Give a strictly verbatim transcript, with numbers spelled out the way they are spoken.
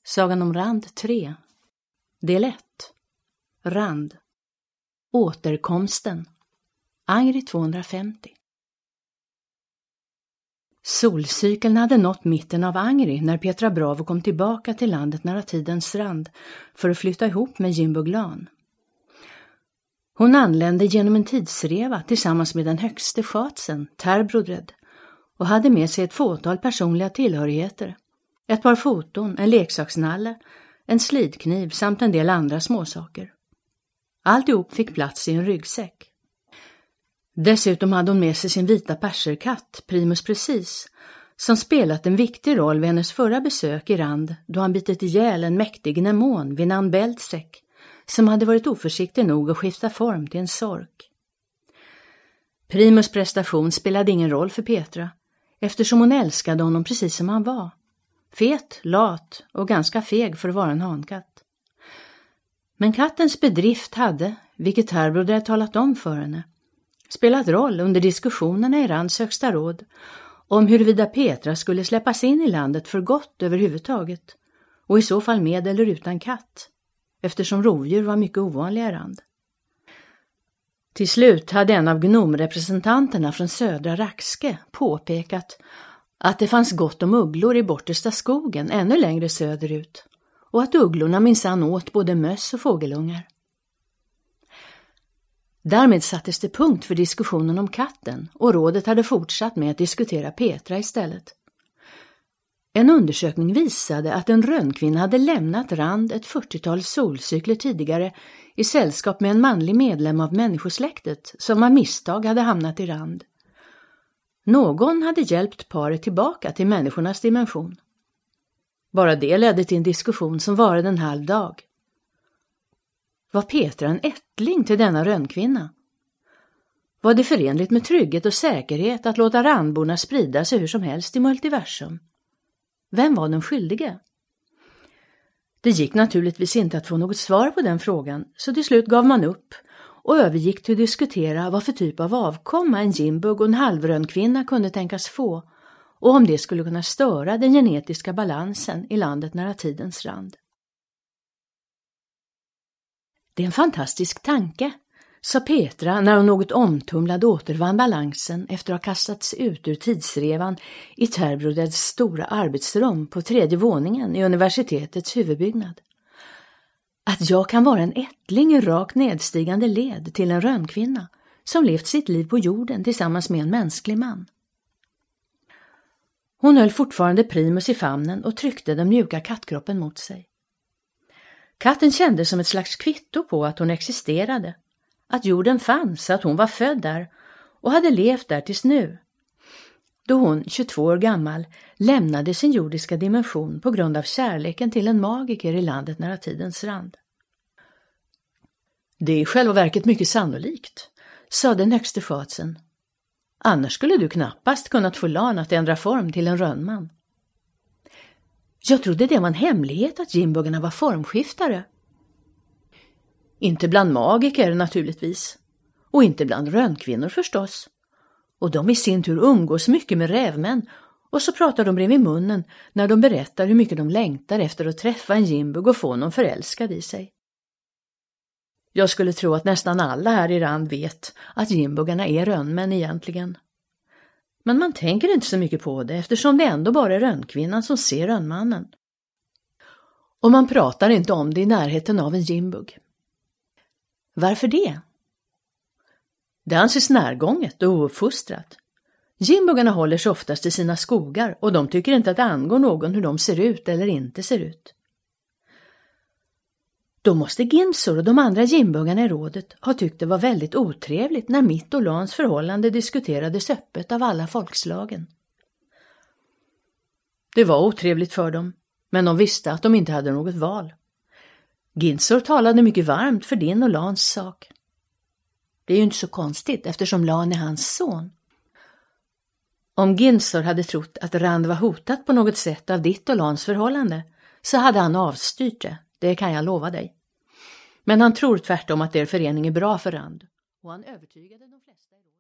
Sagan om Rand tre. Del ett. Rand. Återkomsten. Angry tvåhundrafemtio. Solcykeln hade nått mitten av Angry när Petra Bravo kom tillbaka till landet nära tidens rand för att flytta ihop med Jim Buglan. Hon anlände genom en tidsreva tillsammans med den högste schatsen, Terbrodred, och hade med sig ett fåtal personliga tillhörigheter. Ett par foton, en leksaksnalle, en slidkniv samt en del andra småsaker. Alltihop fick plats i en ryggsäck. Dessutom hade hon med sig sin vita perserkatt, Primus Precis, som spelat en viktig roll vid hennes förra besök i Rand då han bitit ihjäl en mäktig nemon vid namn Beltsek, som hade varit oförsiktig nog att skifta form till en sork. Primus prestation spelade ingen roll för Petra, eftersom hon älskade honom precis som han var. Fet, lat och ganska feg för att vara en hankatt. Men kattens bedrift hade, vilket Terbrodred hade talat om för henne, spelat roll under diskussionerna i Rands högsta råd om huruvida Petra skulle släppas in i landet för gott överhuvudtaget, och i så fall med eller utan katt, eftersom rovdjur var mycket ovanliga i Rand. Till slut hade en av gnomrepresentanterna från södra Raxke påpekat att det fanns gott om ugglor i bortersta skogen ännu längre söderut, och att ugglorna minsann åt både möss och fågelungar. Därmed sattes det punkt för diskussionen om katten, och rådet hade fortsatt med att diskutera Petra istället. En undersökning visade att en rönnkvinna hade lämnat Rand ett fyrtiotal solcykler tidigare i sällskap med en manlig medlem av människosläktet som av misstag hade hamnat i Rand. Någon hade hjälpt paret tillbaka till människornas dimension. Bara det ledde till en diskussion som varade en halv dag. Var Petra en ättling till denna rönnkvinna? Var det förenligt med trygghet och säkerhet att låta randborna sprida sig hur som helst i multiversum? Vem var den skyldige? Det gick naturligtvis inte att få något svar på den frågan, så till slut gav man upp och övergick till att diskutera vad för typ av avkomma en jimbug och en halvrönnkvinna kunde tänkas få, och om det skulle kunna störa den genetiska balansen i landet nära tidens rand. Det är en fantastisk tanke, sa Petra när hon något omtumlad återvann balansen efter att ha kastats ut ur tidsrevan i Terbrodeds stora arbetsrum på tredje våningen i universitetets huvudbyggnad. Att jag kan vara en ättling i rakt nedstigande led till en rönnkvinna som levt sitt liv på jorden tillsammans med en mänsklig man. Hon höll fortfarande Primus i famnen och tryckte den mjuka kattkroppen mot sig. Katten kände som ett slags kvitto på att hon existerade, att jorden fanns, att hon var född där och hade levt där tills nu, då hon, tjugotvå år gammal, lämnade sin jordiska dimension på grund av kärleken till en magiker i landet nära tidens rand. Det är i själva verket mycket sannolikt, sa den högste schatsen. Annars skulle du knappast kunnat få Lan att ändra form till en rönnman. Jag trodde det var en hemlighet att jimbuggarna var formskiftare. Inte bland magiker naturligtvis. Och inte bland rönnkvinnor förstås. Och de i sin tur umgås mycket med rävmän. Och så pratar de bredvid munnen när de berättar hur mycket de längtar efter att träffa en jimbug och få någon förälskad i sig. Jag skulle tro att nästan alla här i Rand vet att jimbuggarna är rönnmän egentligen. Men man tänker inte så mycket på det eftersom det ändå bara är rönnkvinnan som ser rönnmannen. Och man pratar inte om det i närheten av en jimbug. Varför det? Det anses närgånget och ouppfostrat. Jimbuggarna håller sig oftast i sina skogar och de tycker inte att det angår någon hur de ser ut eller inte ser ut. Då måste Ginsor och de andra jimbuggarna i rådet ha tyckt det var väldigt otrevligt när mitt och Lans förhållande diskuterades öppet av alla folkslagen. Det var otrevligt för dem, men de visste att de inte hade något val. Ginsor talade mycket varmt för din och Lans sak. Det är ju inte så konstigt eftersom Lan är hans son. Om Ginsor hade trott att Rand var hotat på något sätt av ditt och Lans förhållande så hade han avstyrt det, det kan jag lova dig. Men han tror tvärtom att er förening är bra för Rand. Och han övertygade de flesta i